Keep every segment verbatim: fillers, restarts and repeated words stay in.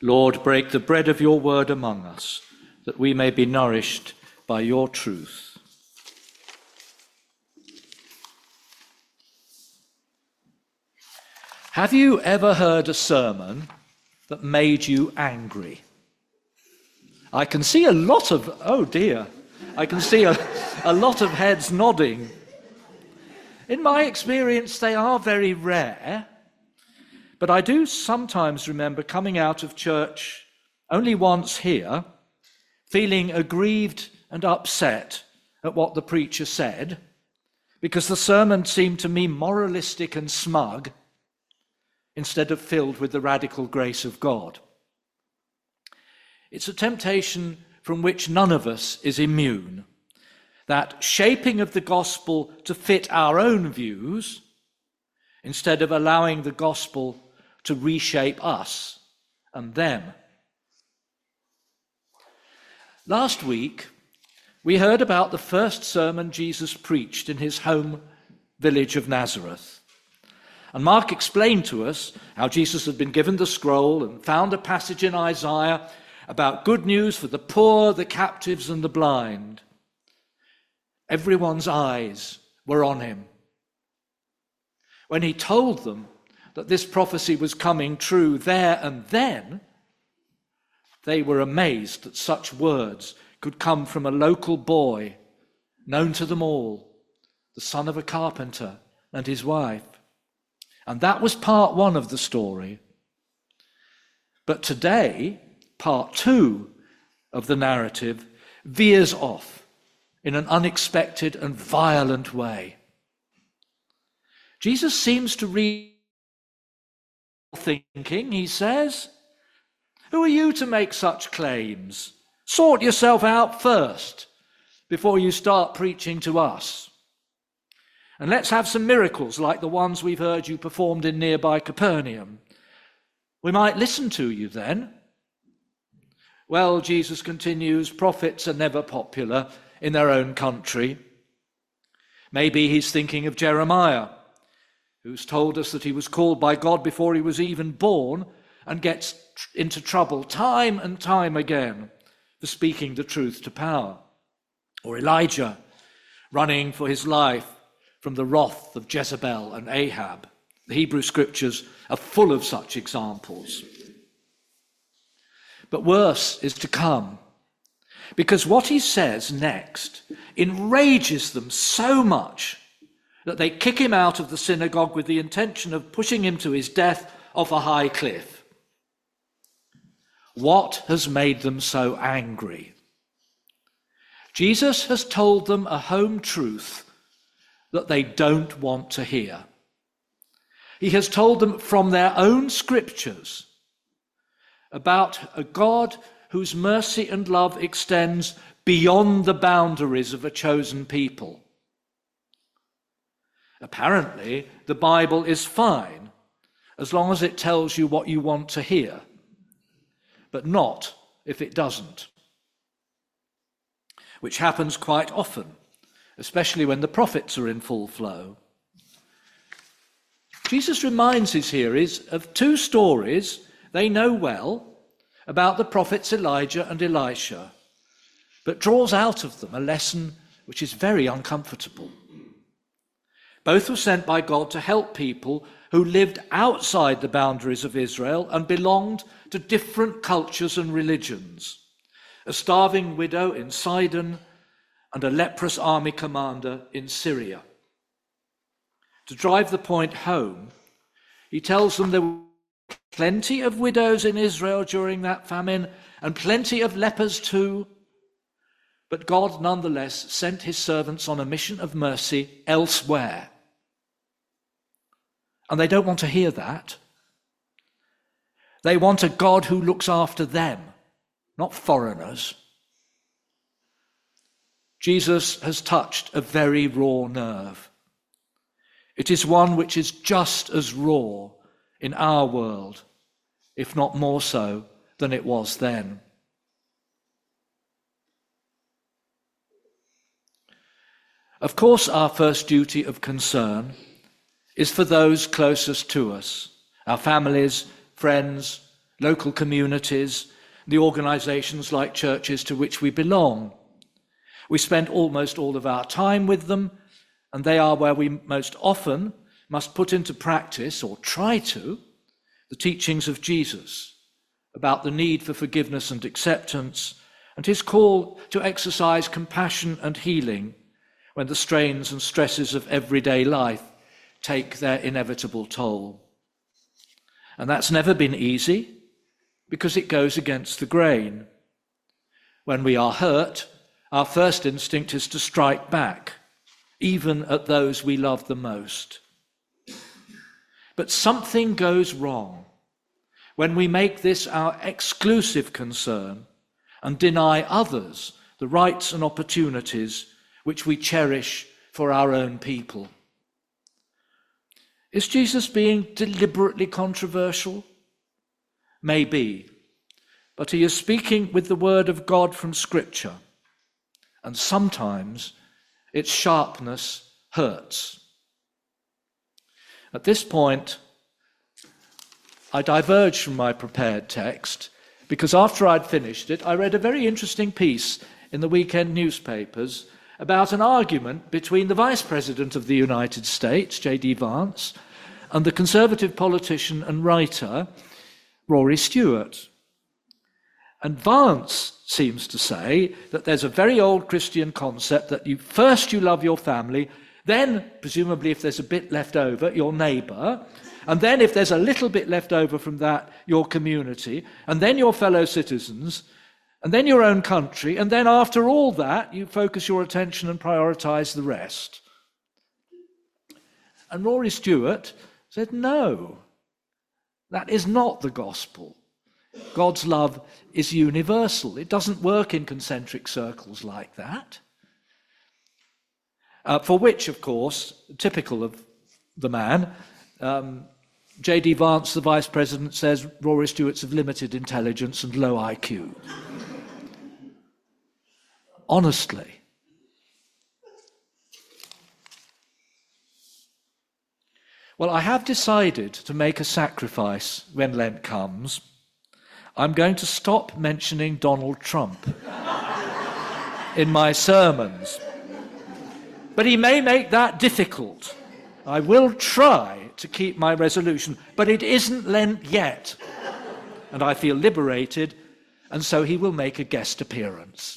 Lord, break the bread of your word among us, that we may be nourished by your truth. Have you ever heard a sermon that made you angry? I can see a lot of, oh dear, I can see a, a lot of heads nodding. In my experience, they are very rare, but I do sometimes remember coming out of church only once here, feeling aggrieved and upset at what the preacher said, because the sermon seemed to me moralistic and smug instead of filled with the radical grace of God. It's a temptation from which none of us is immune, that shaping of the gospel to fit our own views instead of allowing the gospel to reshape us and them. Last week, we heard about the first sermon Jesus preached in his home village of Nazareth. And Mark explained to us how Jesus had been given the scroll and found a passage in Isaiah about good news for the poor, the captives, and the blind. Everyone's eyes were on him. When he told them that this prophecy was coming true there and then, they were amazed that such words could come from a local boy, known to them all, the son of a carpenter and his wife. And that was part one of the story. But today, part two of the narrative veers off in an unexpected and violent way. Jesus seems to read thinking, he says, "Who are you to make such claims? Sort yourself out first before you start preaching to us. And let's have some miracles like the ones we've heard you performed in nearby Capernaum. We might listen to you then." Well, Jesus continues, prophets are never popular in their own country. Maybe he's thinking of Jeremiah, who's told us that he was called by God before he was even born and gets into trouble time and time again for speaking the truth to power. Or Elijah, running for his life from the wrath of Jezebel and Ahab. The Hebrew scriptures are full of such examples. But worse is to come, because what he says next enrages them so much that they kick him out of the synagogue with the intention of pushing him to his death off a high cliff. What has made them so angry? Jesus has told them a home truth that they don't want to hear. He has told them from their own scriptures about a God whose mercy and love extends beyond the boundaries of a chosen people. Apparently, the Bible is fine as long as it tells you what you want to hear, but not if it doesn't, which happens quite often, especially when the prophets are in full flow. Jesus reminds his hearers of two stories they know well about the prophets Elijah and Elisha, but draws out of them a lesson which is very uncomfortable. Both were sent by God to help people who lived outside the boundaries of Israel and belonged to different cultures and religions. A starving widow in Sidon and a leprous army commander in Syria. To drive the point home, he tells them there were plenty of widows in Israel during that famine and plenty of lepers too, but God nonetheless sent his servants on a mission of mercy elsewhere. And they don't want to hear that. They want a God who looks after them, not foreigners. Jesus has touched a very raw nerve. It is one which is just as raw in our world, if not more so than it was then. Of course, our first duty of concern is for those closest to us, our families, friends, local communities, the organizations like churches to which we belong. We spend almost all of our time with them, and they are where we most often must put into practice, or try to, the teachings of Jesus about the need for forgiveness and acceptance, and his call to exercise compassion and healing when the strains and stresses of everyday life take their inevitable toll. And that's never been easy, because it goes against the grain. When we are hurt, our first instinct is to strike back, even at those we love the most. But something goes wrong when we make this our exclusive concern and deny others the rights and opportunities which we cherish for our own people. Is Jesus being deliberately controversial? Maybe, but he is speaking with the word of God from Scripture, and sometimes its sharpness hurts. At this point, I diverged from my prepared text because after I'd finished it, I read a very interesting piece in the weekend newspapers about an argument between the Vice President of the United States, J D Vance, and the Conservative politician and writer, Rory Stewart. And Vance seems to say that there's a very old Christian concept that you first you love your family, then, presumably if there's a bit left over, your neighbour, and then if there's a little bit left over from that, your community, and then your fellow citizens, and then your own country, and then after all that, you focus your attention and prioritise the rest. And Rory Stewart said, no, that is not the gospel. God's love is universal. It doesn't work in concentric circles like that. Uh, for which, of course, typical of the man, um, J D Vance, the Vice President, says Rory Stewart's of limited intelligence and low I Q. Honestly. Well, I have decided to make a sacrifice when Lent comes. I'm going to stop mentioning Donald Trump in my sermons. But he may make that difficult. I will try to keep my resolution, but it isn't Lent yet. And I feel liberated, and so he will make a guest appearance.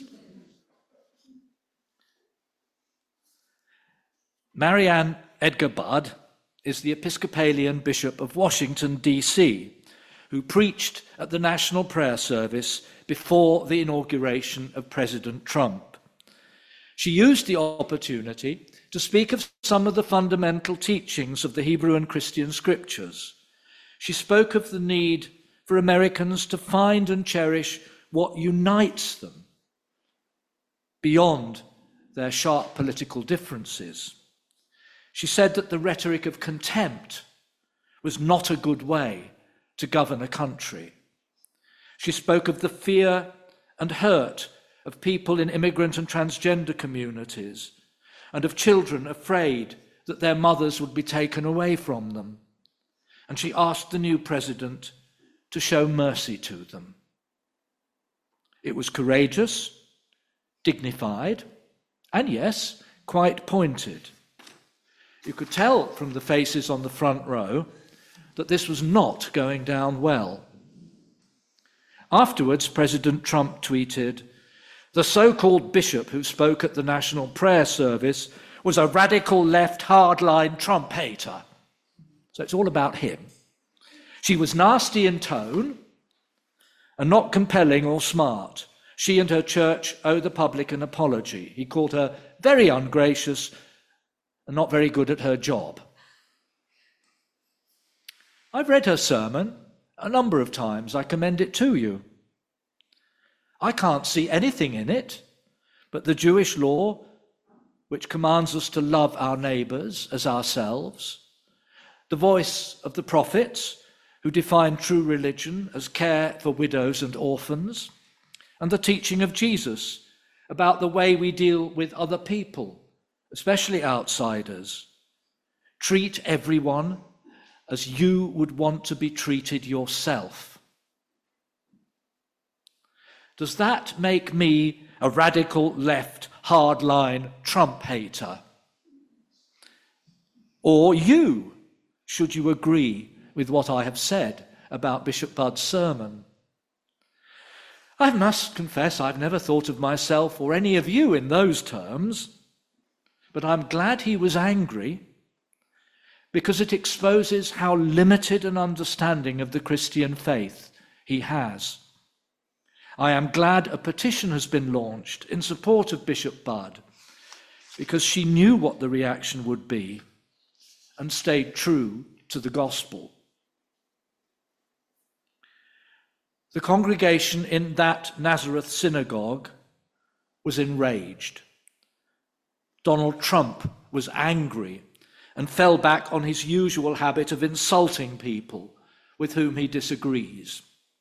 Marianne Edgar Budd is the Episcopalian Bishop of Washington, D C, who preached at the National Prayer Service before the inauguration of President Trump. She used the opportunity to speak of some of the fundamental teachings of the Hebrew and Christian scriptures. She spoke of the need for Americans to find and cherish what unites them beyond their sharp political differences. She said that the rhetoric of contempt was not a good way to govern a country. She spoke of the fear and hurt of people in immigrant and transgender communities, and of children afraid that their mothers would be taken away from them. And she asked the new president to show mercy to them. It was courageous, dignified, and yes, quite pointed. You could tell from the faces on the front row that this was not going down well. Afterwards, President Trump tweeted, "The so-called bishop who spoke at the National Prayer Service was a radical left hardline Trump hater." So it's all about him. She was nasty in tone and not compelling or smart. She and her church owe the public an apology. He called her very ungracious and not very good at her job. I've read her sermon a number of times. I commend it to you. I can't see anything in it but the Jewish law, which commands us to love our neighbours as ourselves, the voice of the prophets, who define true religion as care for widows and orphans, and the teaching of Jesus about the way we deal with other people, especially outsiders. Treat everyone as you would want to be treated yourself. does that make me a radical left hardline Trump hater? Or you, should you agree with what I have said about Bishop Budd's sermon? I must confess I've never thought of myself or any of you in those terms, but I'm glad he was angry, because it exposes how limited an understanding of the Christian faith he has. I am glad a petition has been launched in support of Bishop Budd, because she knew what the reaction would be and stayed true to the gospel. The congregation in that Nazareth synagogue was enraged. Donald Trump was angry and fell back on his usual habit of insulting people with whom he disagrees.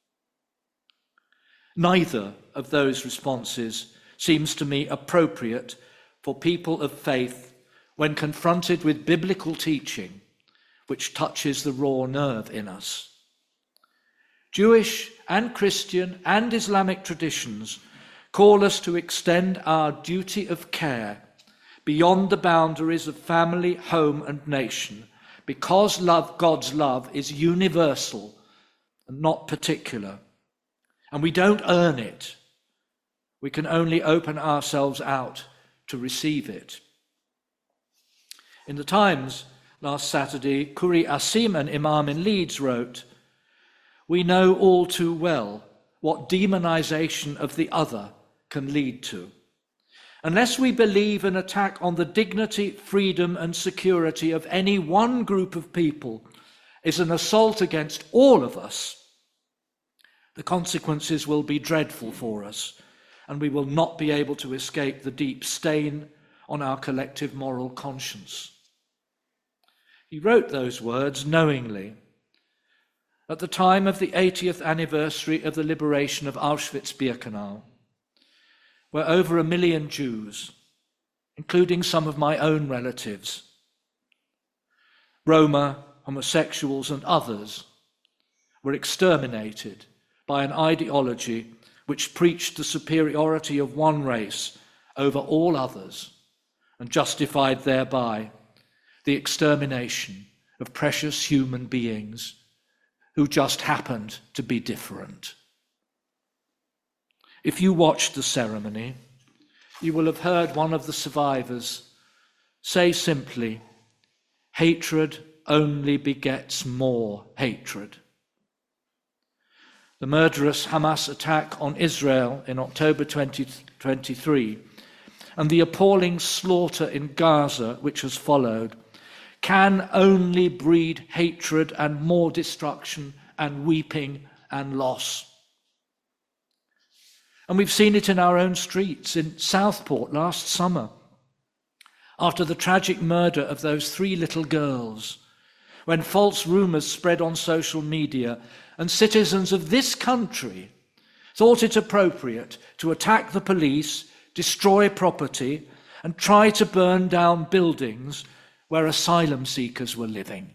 Neither of those responses seems to me appropriate for people of faith when confronted with biblical teaching which touches the raw nerve in us. Jewish and Christian and Islamic traditions call us to extend our duty of care beyond the boundaries of family, home, and nation, because love, God's love is universal and not particular. And we don't earn it. We can only open ourselves out to receive it. In the Times last Saturday, Kuri Asim, an imam in Leeds, wrote, "We know all too well what demonization of the other can lead to. Unless we believe an attack on the dignity, freedom, and security of any one group of people is an assault against all of us, the consequences will be dreadful for us, and we will not be able to escape the deep stain on our collective moral conscience." He wrote those words knowingly at the time of the eightieth anniversary of the liberation of Auschwitz-Birkenau, where over a million Jews, including some of my own relatives, Roma, homosexuals, and others, were exterminated by an ideology which preached the superiority of one race over all others and justified thereby the extermination of precious human beings who just happened to be different. If you watched the ceremony, you will have heard one of the survivors say simply, "Hatred only begets more hatred." The murderous Hamas attack on Israel in October twenty twenty-three and the appalling slaughter in Gaza which has followed can only breed hatred and more destruction and weeping and loss. And we've seen it in our own streets in Southport last summer, after the tragic murder of those three little girls, when false rumours spread on social media and citizens of this country thought it appropriate to attack the police, destroy property, and try to burn down buildings where asylum seekers were living.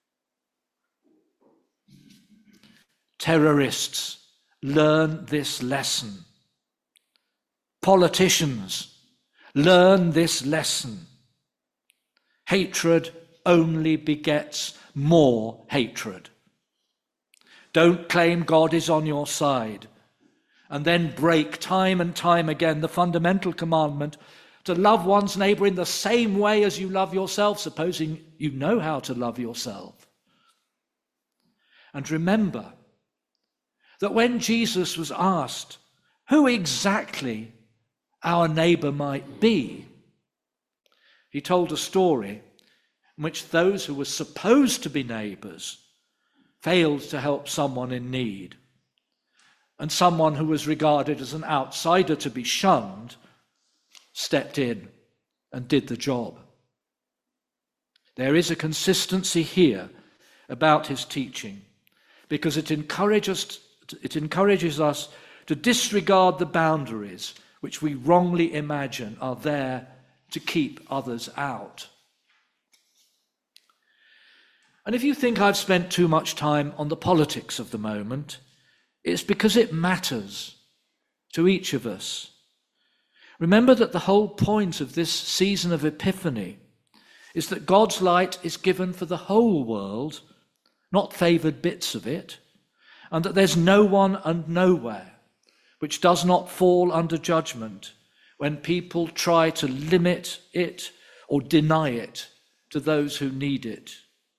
Terrorists, learn this lesson. Politicians, learn this lesson. Hatred only begets more hatred. Don't claim God is on your side and then break time and time again the fundamental commandment to love one's neighbor in the same way as you love yourself, supposing you know how to love yourself. And remember that when Jesus was asked who exactly our neighbor might be, he told a story in which those who were supposed to be neighbors failed to help someone in need, and someone who was regarded as an outsider to be shunned stepped in and did the job. There is a consistency here about his teaching, because it encourages, it encourages us to disregard the boundaries which we wrongly imagine are there to keep others out. And if you think I've spent too much time on the politics of the moment, it's because it matters to each of us. Remember that the whole point of this season of Epiphany is that God's light is given for the whole world, not favoured bits of it, and that there's no one and nowhere which does not fall under judgment when people try to limit it or deny it to those who need it.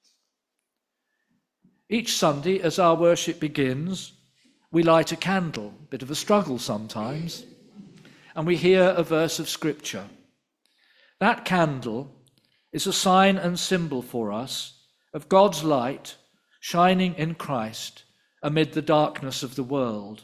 Each Sunday, as our worship begins, we light a candle, a bit of a struggle sometimes, and we hear a verse of Scripture. That candle is a sign and symbol for us of God's light shining in Christ amid the darkness of the world.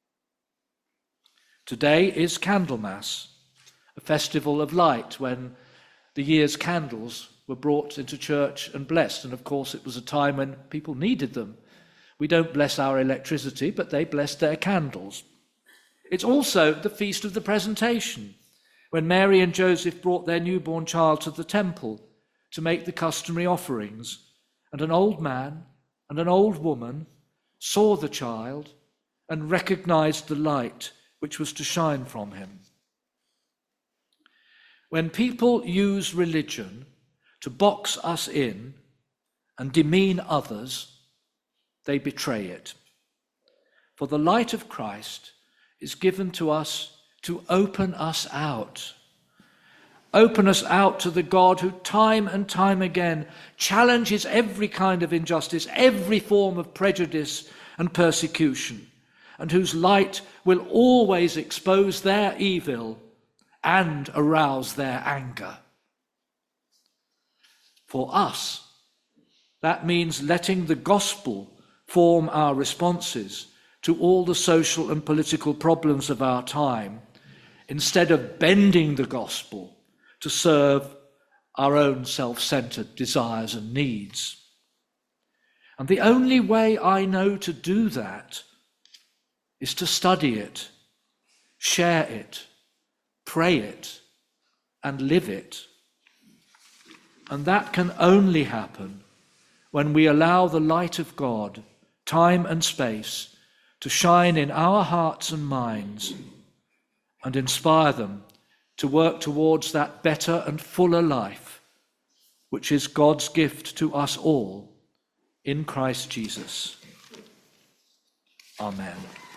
Today is Candlemas, a festival of light when the year's candles were brought into church and blessed. And of course, it was a time when people needed them. We don't bless our electricity, but they blessed their candles. It's also the Feast of the Presentation, when Mary and Joseph brought their newborn child to the temple to make the customary offerings, and an old man and an old woman saw the child and recognized the light which was to shine from him. When people use religion to box us in and demean others, they betray it. For the light of Christ is given to us to open us out. Open us out to the God who time and time again challenges every kind of injustice, every form of prejudice and persecution, and whose light will always expose their evil and arouse their anger. For us, that means letting the gospel form our responses to all the social and political problems of our time, instead of bending the gospel to serve our own self-centered desires and needs. And the only way I know to do that is to study it, share it, pray it, and live it. And that can only happen when we allow the light of God, time and space, to shine in our hearts and minds and inspire them to work towards that better and fuller life, which is God's gift to us all in Christ Jesus. Amen.